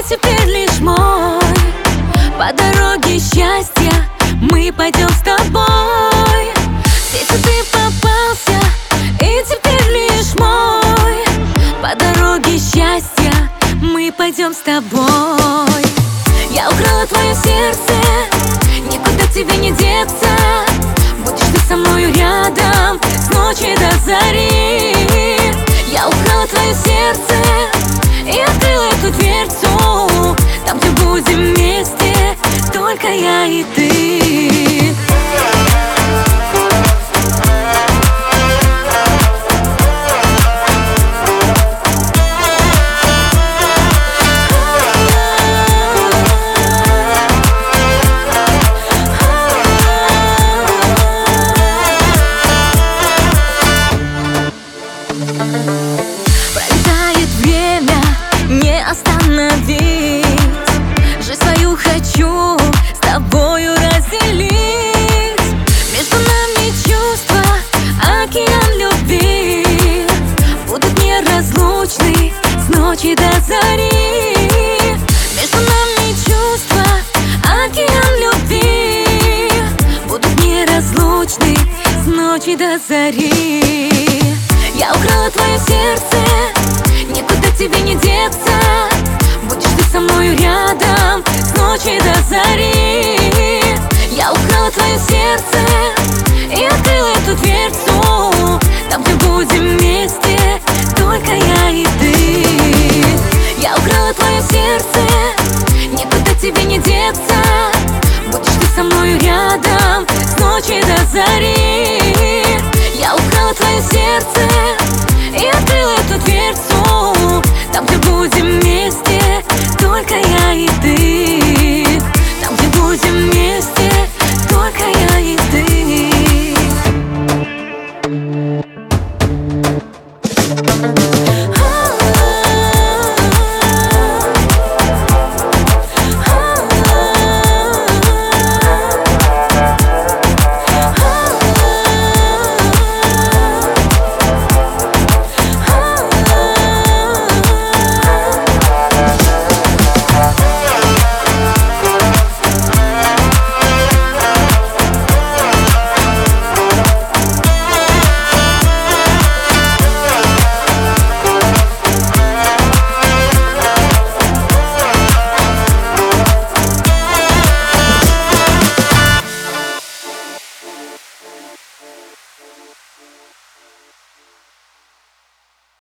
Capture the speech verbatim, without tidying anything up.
теперь лишь мой. По дороге счастья мы пойдем с тобой. В сети ты попался, и теперь лишь мой. По дороге счастья мы пойдем с тобой. Я украла твое сердце, никуда тебе не деться. Будешь ты со мною рядом с ночи до зари. Я украла твое сердце и открыла эту дверцу. Там, где будем вместе, только я и ты. Пролетает время, не остановить. Жизнь свою хочу с тобою разделить. Между нами чувства, океан любви будут неразлучны с ночи до зари. Между нами чувства, океан любви будут неразлучны с ночи до зари. Я украла твое сердце, никуда тебе не деться. Будешь ты со мною рядом с ночи до зари. Я украла твое сердце и открыла эту дверцу. Там, где будем вместе, только я и ты. Я украла твое сердце, никуда тебе не деться. Будешь ты со мною рядом с ночи до зари. Я украла твое сердце